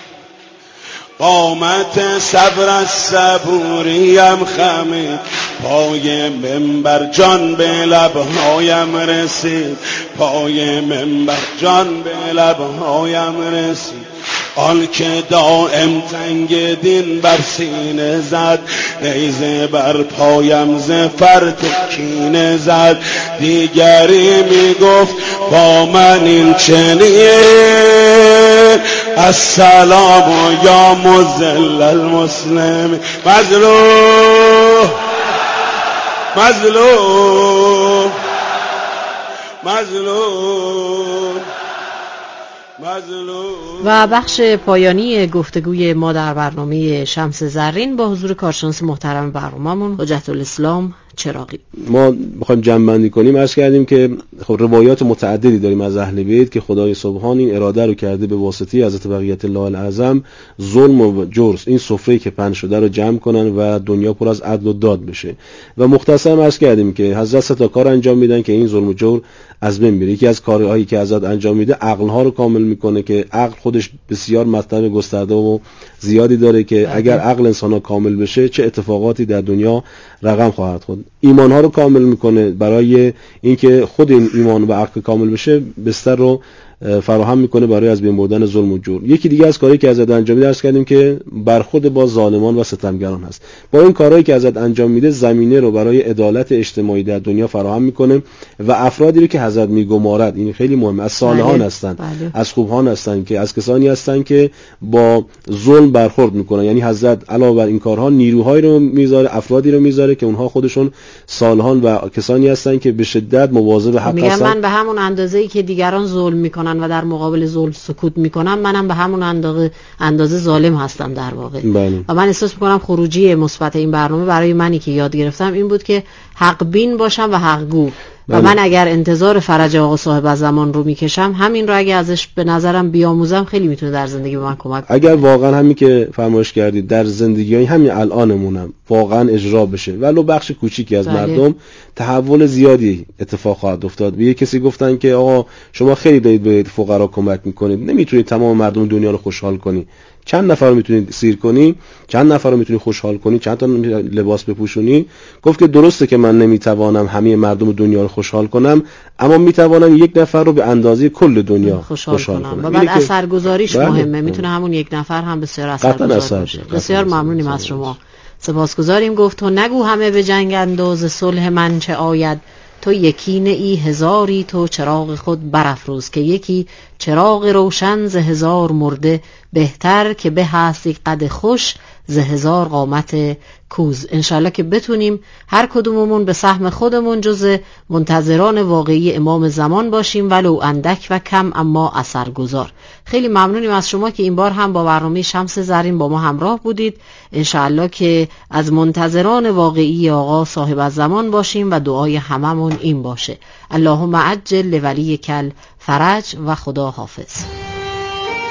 قامت صبر از صبوریم خمید، پای منبر جان به لبهایم رسید، پای منبر جان به لبهایم رسید، آن که دائم تنگ دین بر سینه زد، نیزه بر پایم ز فرط کینه زد، دیگری می گفت با من این چنین، السلام یا مذل المسلم، مظلوم مظلوم مظلوم مظلوم. و بخش پایانی گفتگوی ما در برنامه شمس زرین با حضور کارشناس محترم برنامه‌مون حجت الاسلام چراغی. ما بخوایم جمع‌بندی کنیم عرض کردیم که خب روایات متعددی داریم از اهل بیت که خدای سبحان این اراده رو کرده به واسطه حضرت بقیت الله الاعظم ظلم و جور، این سفره‌ای که پهن شده رو جمع کنن و دنیا پر از عدل و داد بشه. و مختصر عرض کردیم که حضرت سه تا کار انجام میدن که این ظلم و جور از بین بره. یکی از کارهایی که حضرت انجام میده عقل ها رو کامل میکنه که عقل خودش بسیار مطلب گسترده و زیادی داره که اگر عقل انسان ها کامل بشه چه اتفاقاتی در دنیا رقم خواهد خورد. ایمان ها رو کامل میکنه، برای اینکه خود این ایمان و عقل کامل بشه بستر رو فراهم میکنه برای از بین بردن ظلم و جور. یکی دیگه از کارهایی که حضرت انجام میده، درس کردیم که برخورد با ظالمان و ستمگران هست. با این کارهایی که حضرت انجام میده زمینه رو برای عدالت اجتماعی در دنیا فراهم میکنه و افرادی رو که حضرت میگمارد، این خیلی مهمه، از صالحان بله. هستن، بله. از خوبان هستن، که از کسانی هستن که با ظلم برخورد میکنن. یعنی حضرت علاوه بر این کارها نیروهایی رو میذاره، افرادی رو میذاره که اونها خودشون صالحان و کسانی هستن که به شدت مواظب حق میگم هستن. من به همون اندازه‌ای که دیگران ظلم میکنن و در مقابل ظلم سکوت میکنم، منم به همون اندازه اندازه ظالم هستم در واقع. بله. و من احساس میکنم خروجی مثبت این برنامه برای منی که یاد گرفتم این بود که حق بین باشم و حق گو. و من اگر انتظار فرج آقا صاحب از زمان رو میکشم، همین رو اگه ازش به نظرم بیاموزم خیلی میتونه در زندگی به من کمک کنه. اگر واقعا همین که فرمایش کردید در زندگی های همین الانمونم واقعا اجرا بشه، ولو بخش کوچیکی از بله. مردم، تحول زیادی اتفاق خواهد افتاد. به یک کسی گفتن که آقا شما خیلی دارید به فقرا کمک میکنید، نمیتونید تمام مردم دنیا رو خوشحال کنی. چند نفر رو میتونید سیر کنی؟ چند نفر رو میتونید خوشحال کنی؟ چند تا لباس بپوشونی؟ گفت که درسته که من نمیتوانم همه مردم دنیا رو خوشحال کنم، اما میتوانم یک نفر رو به اندازه کل دنیا خوشحال, خوشحال کنم. کنم. و بعد اثرگذاریش بله. مهمه. میتونه همون یک نفر هم بسیار اثرگذار باشه. بسیار ممنونیم از شما. سپاسگزاریم. گفت تو نگو همه به جنگند و ز صلح من چه آید، تو یکی نه ای هزاری، تو چراغ خود برافروز، که یکی چراغ روشن ز هزار مرده، بهتر که به هست یک قد خوش ز هزار قامت کوز. انشالله که بتونیم هر کدوممون به سهم خودمون جز منتظران واقعی امام زمان باشیم، ولو اندک و کم اما اثرگذار. خیلی ممنونیم از شما که این بار هم با برنامه شمس زرین با ما همراه بودید. انشالله که از منتظران واقعی آقا صاحب الزمان باشیم و دعای هممون این باشه: اللهم عجل لولی کل فرج و خدا حافظ.